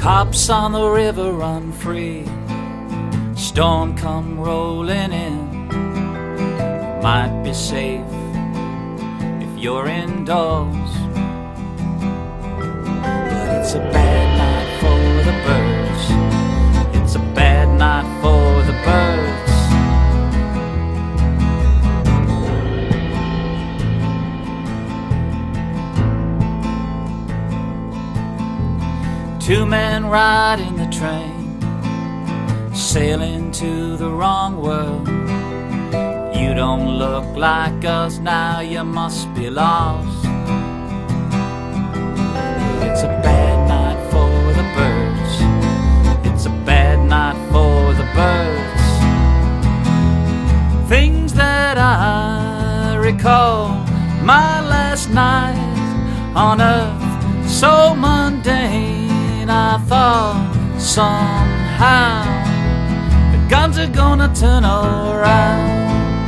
Cops on the river run free, storm come rolling in. Might be safe if you're indoors, but it's a bad night for the birds. It's a bad night for the birds. Two men riding the train, sailing to the wrong world. You don't look like us now, you must be lost. It's a bad night for the birds. It's a bad night for the birds. Things that I recall, my last night on earth, so mundane. I thought somehow the guns are gonna turn around.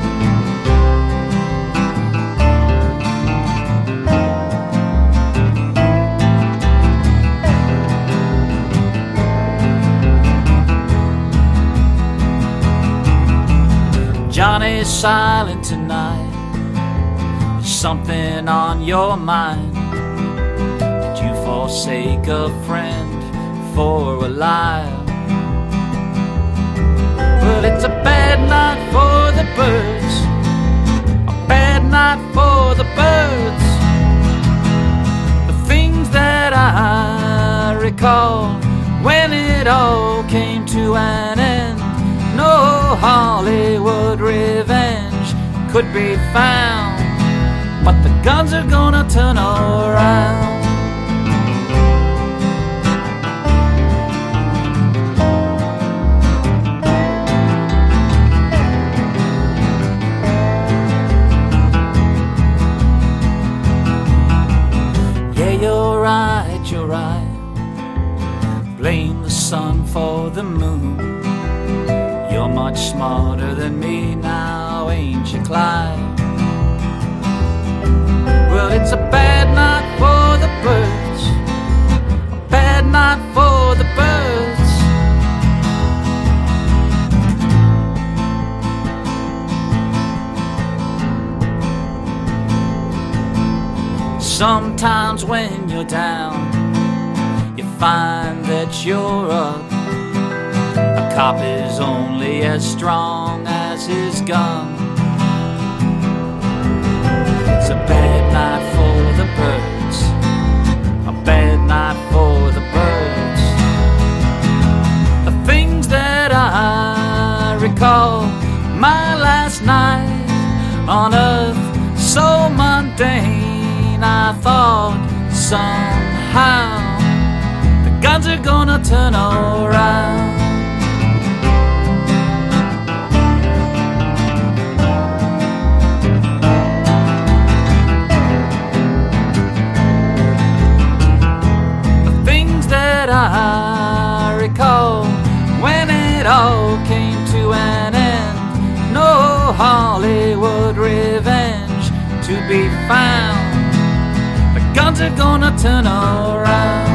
Johnny's silent tonight. There's something on your mind. Did you forsake a friend for a lie? Well, it's a bad night for the birds, a bad night for the birds. The things that I recall when it all came to an end. No Hollywood revenge could be found, but the guns are gonna turn around. You're right. Blame the sun for the moon. You're much smarter than me now, ain't you, Clyde? Well, it's a bad night for the birds, a bad night for the birds. Sometimes when you're down, you find that you're up. A cop is only as strong as his gun. It's a bad night for the birds, a bad night for the birds. The things that I recall, my last night on earth, so mundane. I thought somehow the guns are gonna turn around. The things that I recall when it all came to an end. No Hollywood revenge to be found. Guns are gonna turn around.